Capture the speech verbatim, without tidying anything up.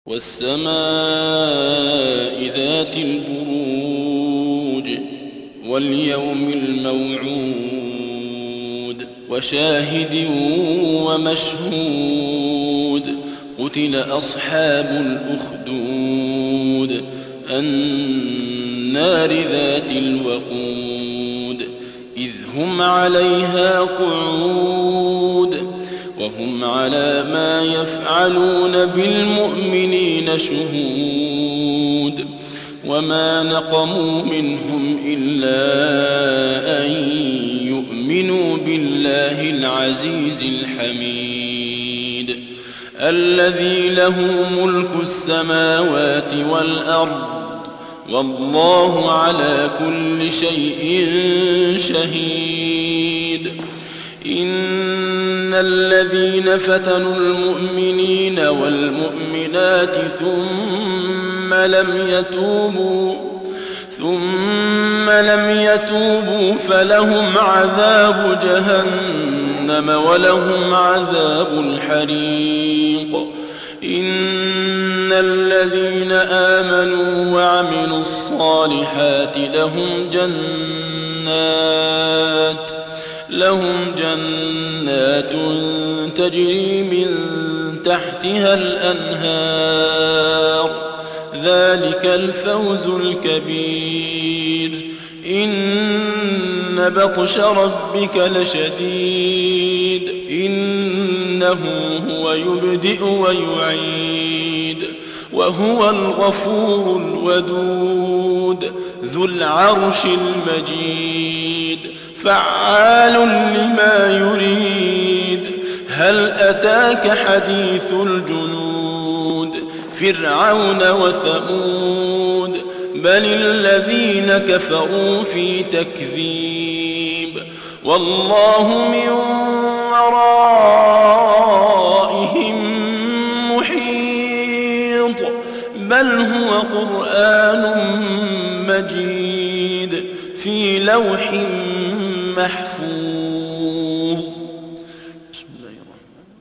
والسماء ذات البروج واليوم الموعود وشاهد ومشهود قتل أصحاب الأخدود النار ذات الوقود إذ هم عليها قعود وهم على ما يفعلون بالمؤمنين شهود وما نقموا منهم إلا أن يؤمنوا بالله العزيز الحميد الذي له ملك السماوات والأرض والله على كل شيء شهيد إن الذين فتنوا المؤمنين والمؤمنات ثم لم يتوبوا ثم لم يتوبوا فلهم عذاب جهنم ولهم عذاب الحريق إن الذين آمنوا وعملوا الصالحات لهم جنات لهم جنات تجري من تحتها الأنهار ذلك الفوز الكبير إن بطش ربك لشديد إنه هو يبدئ ويعيد وهو الغفور الودود ذو العرش المجيد فعال لما يريد هل أتاك حديث الجنود فرعون وثمود بل الذين كفروا في تكذيب والله من ورائهم محيط بل هو قرآن مجيد في لوح محفوظ